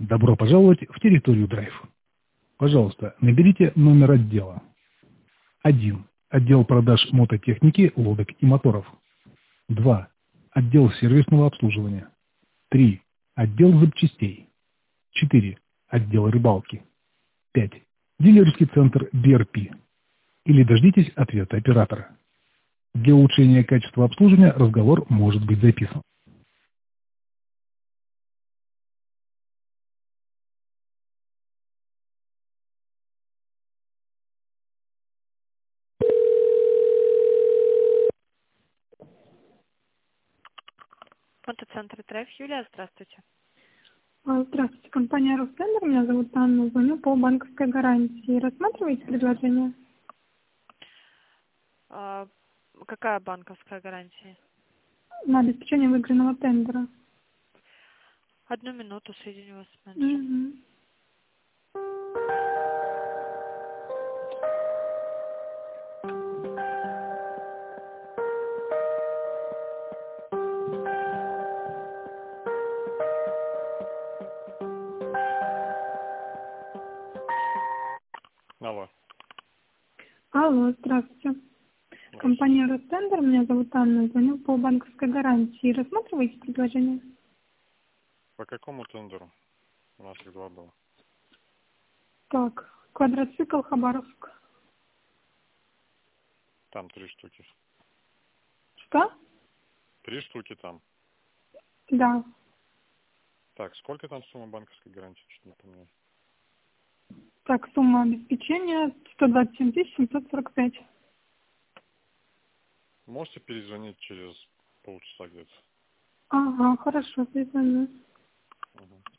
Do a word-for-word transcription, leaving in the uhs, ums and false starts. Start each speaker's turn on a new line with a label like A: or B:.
A: Добро пожаловать в территорию Драйв. Пожалуйста, наберите номер отдела. один. Отдел продаж мототехники, лодок и моторов. два. Отдел сервисного обслуживания. три. Отдел запчастей. четыре. Отдел рыбалки. пять. Дилерский центр би эр пи. Или дождитесь ответа оператора. Для улучшения качества обслуживания разговор может быть записан.
B: Мотоцентр Драйв. Юлия, здравствуйте.
C: А, Здравствуйте, компания «Ростендер». Меня зовут Анна. Звоню по банковской гарантии. Рассматриваете предложение?
B: А, какая банковская гарантия?
C: На обеспечение выигранного тендера.
B: Одну минуту, соединю вас с менеджером.
C: Мгм.
D: Алло.
C: Алло, здравствуйте.
D: Здравствуйте.
C: Компания «Ростендер». Меня зовут Анна. Звоню по банковской гарантии. Рассматриваете предложение?
D: По какому тендеру? У нас их два было.
C: Так, квадроцикл Хабаровск.
D: Там три штуки.
C: Что?
D: Три штуки там.
C: Да.
D: Так, сколько там сумма банковской гарантии? Чуть не помню.
C: Так, сумма обеспечения сто двадцать семь тысяч семьсот сорок пять.
D: Можете перезвонить через полчаса где-то?
C: Ага, хорошо, перезвоню.
D: Угу.